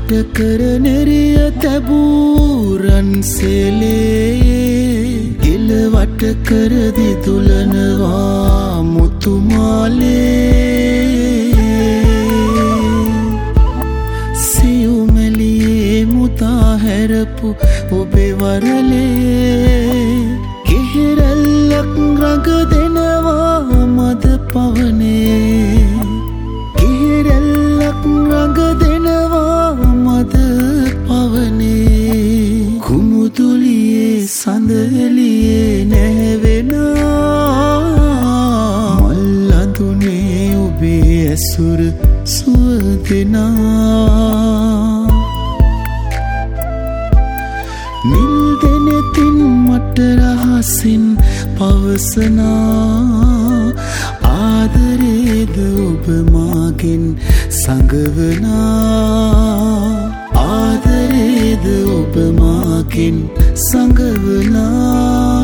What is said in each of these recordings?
වට කර නෙරිය තැබූරන් සෙලේ ගෙල වට කර දිදුලනවා මුතුමාලේ සියුමැලියේ මුතා හැරපු ඔබේ වරලේ කෙහෙරැල්ලක් රඟ දෙනවා මද පවනේ කෙහෙරැල්ලක් රඟ දෙනවා මද පවනේ කුමුදුලියේ සඳලියේ නැවෙනා මල් අඳුනේ ඔබේ ඇසුර සුවදෙනා නිල් දෙනෙතින් මට රහසින් පවසනා ආදරේද ඔබ මාගෙන් සඟවනා ආදරේද ඔබ මාගෙන් සඟවනා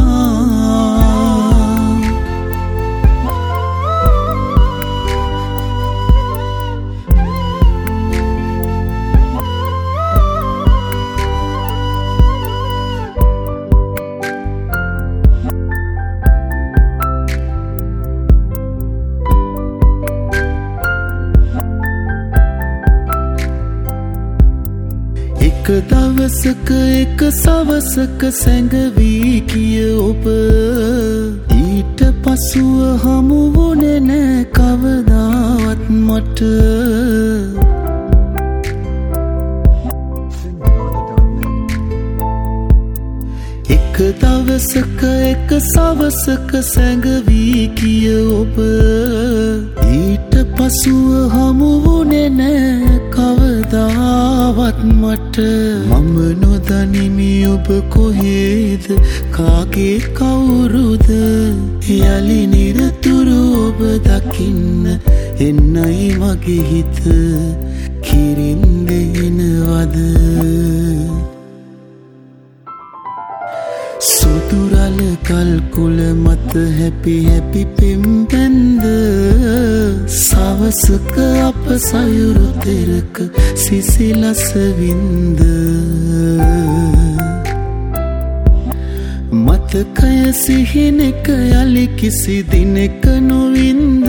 එක දවසක එක සවසක සැඟවී කිය ඔබ ඊට පසුව හමු වුණේ නෑ කවදාවත් මට එක දවසක එක සවසක සැඟවී කිය ඔබ ඊට පසුව හමු වුණේ නෑ කවදාවත් මට මම නොදනිමි ඔබ කොහේද කාගේ කවුරුද යලි නිරතුරු ඔබ දකින්න එන්නයි මගේ හිත කිරින් දෙනවද සුදුරල කල්කුල මත හැපි හැපි පෙම්පැන්ද සවසක අප සයුරු තෙරක සිසිලස වින්ද මතකය සිහිනෙක යලි කිසි දිනෙක නොවින්ද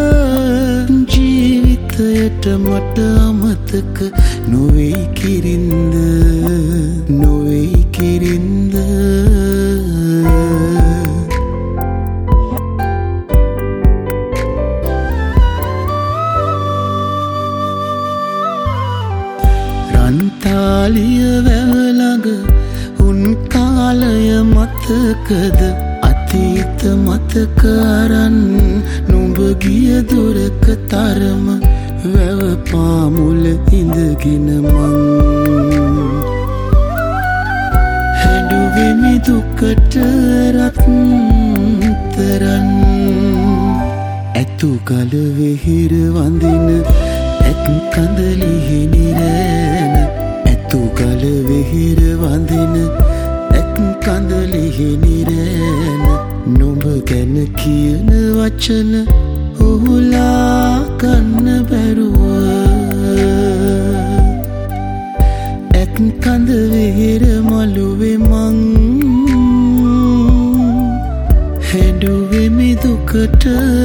ජීවිතයට මට අමතක නොවෙයි කිරින්ද නොවෙයි කිරින්ද රන්තාලිය වැවලඟ උන් කාලය මතකද අතීත මතක අරන් නුඹ ගිය දුරක තරම වැව පාමුල ඉඳගෙන මං හැඬුවෙමි දුකට රත්තරන් ඇතු ගල වෙහිර වඳින ඇත් කඳලිහි නිරෑන ඇතු ගල වෙහිර වඳින ඇත් කඳලිහි නිරෑන නුඹ ගැන කියන වචන ඔහුලා ගන්න බැරුව ඇත් කඳ වෙහිර මළුවේ මං හැඬුවෙමි දුකට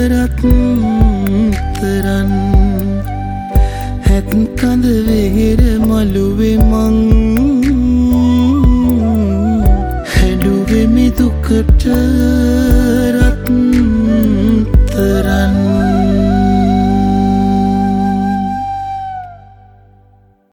රත්තරන් ඇත් කඳ වෙහිර මළුවේ මං හැඬුවෙමි දුකට